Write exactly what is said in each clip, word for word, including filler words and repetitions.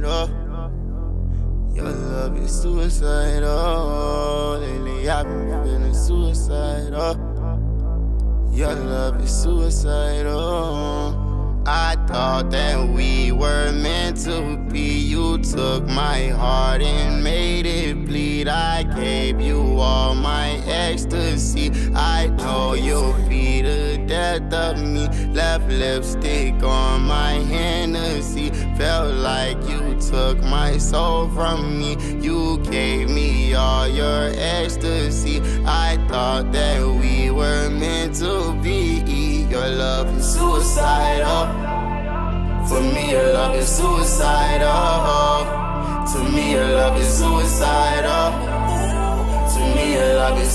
suicidal. Your love is suicidal. Lately I've been feeling suicidal. Your love is suicidal. I thought that we were meant to be. You took my heart and made it bleed. I gave you all my ecstasy. I know you'll be the death of me. Left lipstick on my Hennessy. Felt like you took my soul from me. You gave me all your ecstasy. I thought that we were meant to be. Your love is suicidal. For me, your love is suicidal. To me, your love is suicidal. To me, your love is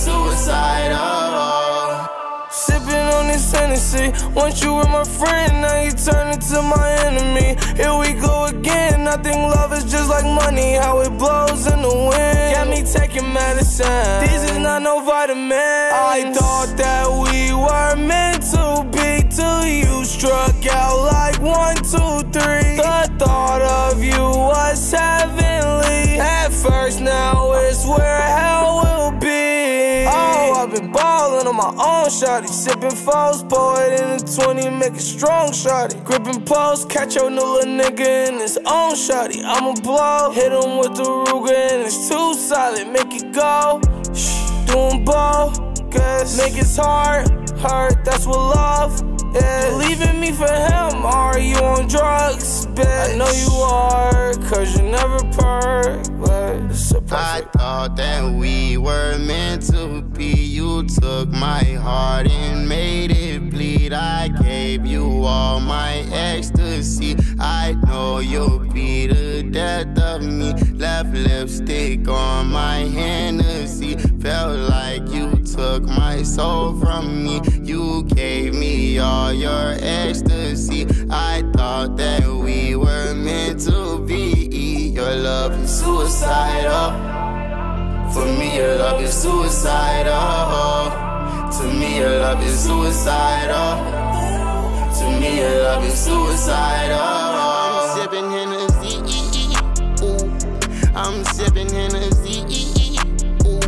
suicidal. Sipping on this Hennessy. Once you were my friend, now you turn into my enemy. Here we go again. I think love is just like money, how it blows in the wind. Got me taking medicine. These is not no vitamins. I thought that we were meant to be till you struck out like one, two, three. The thought of you was heavenly. At first, now it's where hell will be. Oh, I've been ballin' on my own, shawty. Sippin' foes, pour it in a twenty, make it strong, shawty. Grippin' post, catch your new little nigga in his own, shawty. I'ma blow, hit him with the Ruger and it's too solid, make it go. Shh, doing bogus, make his heart hurt, that's what love is. Leaving me for him, are you on drugs, bitch? I know you are, cause you never perk, but it's a perfect. I thought that we were meant to be. You took my heart and made it bleed. I gave you all my ecstasy. I know you'll be the death of me. Left lipstick on my Hennessy. Felt like you took my soul from me. You gave me all your ecstasy. I thought that we were meant to be. Your love is suicidal. For me, your love is suicidal. To me, your love is suicidal. To me, your love is suicidal. I'm sipping Hennessy. Ooh. I'm sipping Hennessy. Ooh.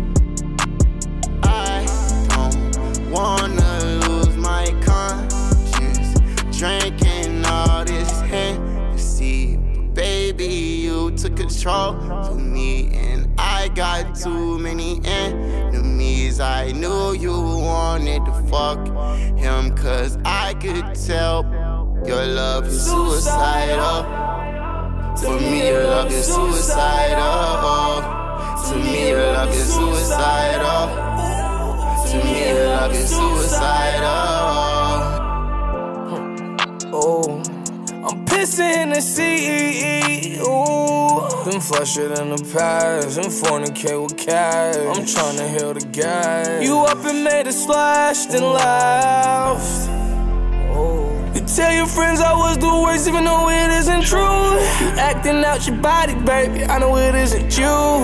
I don't wanna lose my conscience drinking all this Hennessy. Baby, you took control of me, and I got too many enemies. I knew you wanted to fuck him, cause I could tell your love is suicidal. For me, your love is suicidal. To me, your love is suicidal. To me, your love is suicidal. Oh, I'm pissing in the sea, ooh. Then flush it in the past and fornicate with cash. I'm tryna heal the gas. You up and made a splash, then laughed. Oh. You tell your friends I was the worst, even though it isn't true. You acting out your body, baby, I know it isn't you.